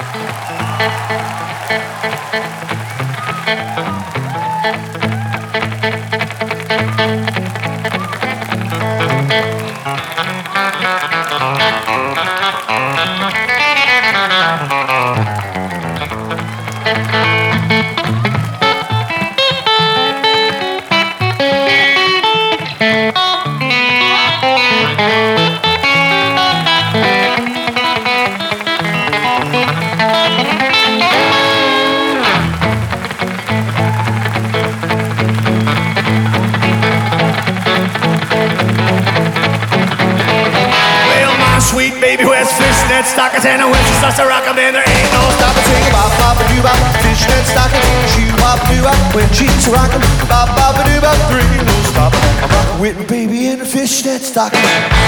Stockings and when she starts to rock 'em, then there ain't no stopping. Sing bop bop a doo bop, fishnet stockings, shoe wop doo wop. When she's rockin', bop bop a doo bop, there ain't no stopping. I'm rockin' with my baby in a fishnet stocking.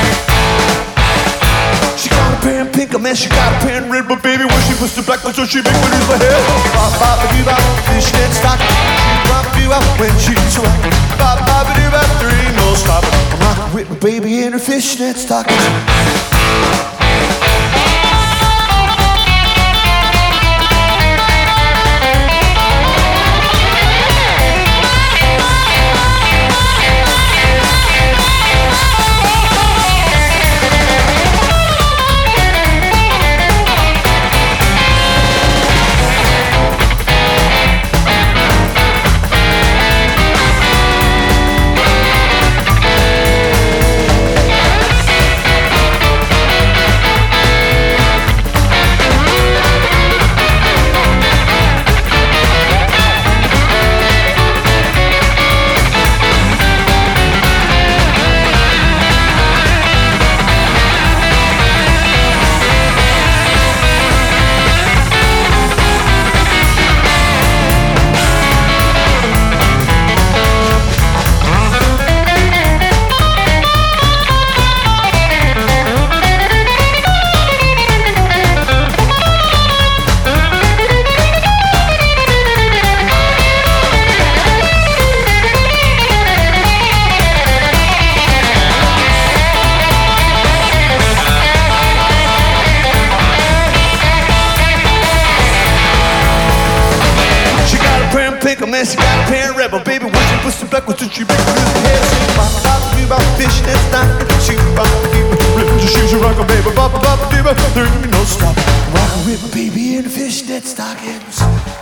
She got a pair in pink, a man, she got a pair in red, but baby, when she puts the black one, so she make me lose my head. Bop bop a doo bop, fishnet stocking, shoe wop doo wop. When she's rockin', bop bop a doo bop, there ain't no stopping. I'm rockin' with my baby in a fishnet stocking. She got a pair of red, but baby, when she puts the black one, she make me lose my head. Sing bop bop doo bop, fishnet stocking, shoe bop doo bop, rippin' your shoes, you rockin', baby, bop bop doo bop, there ain't no stopping. Rockin' with my baby in the fishnet stockings.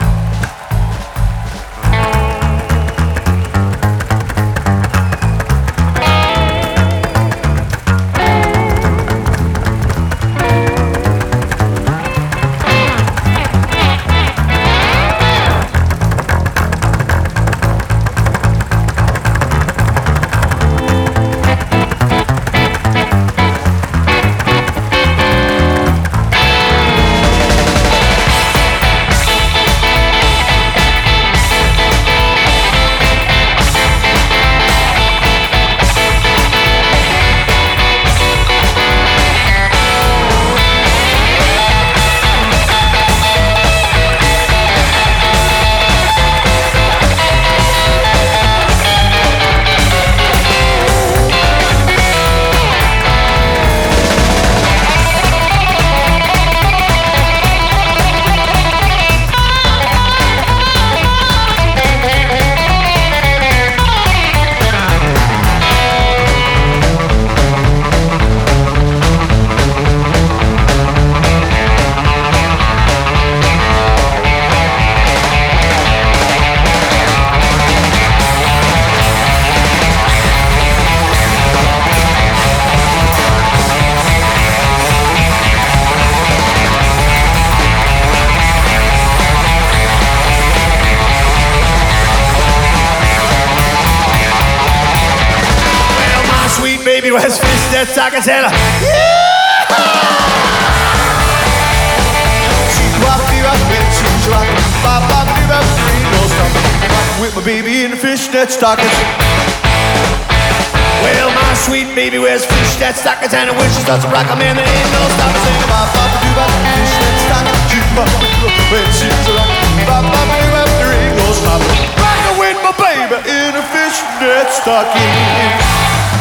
Baby was fishnet stockings and a with my baby in the fishnet stockings. Well, my sweet baby wears fishnet stockings, and when she starts to rock 'em, man, there ain't no stopping. Sing bop bop doo bop, fishnet stockings, shoe bop when she's a rock. Bop bop doo bop, there ain't no stopping. Rockin' with my baby in a fishnet stockings.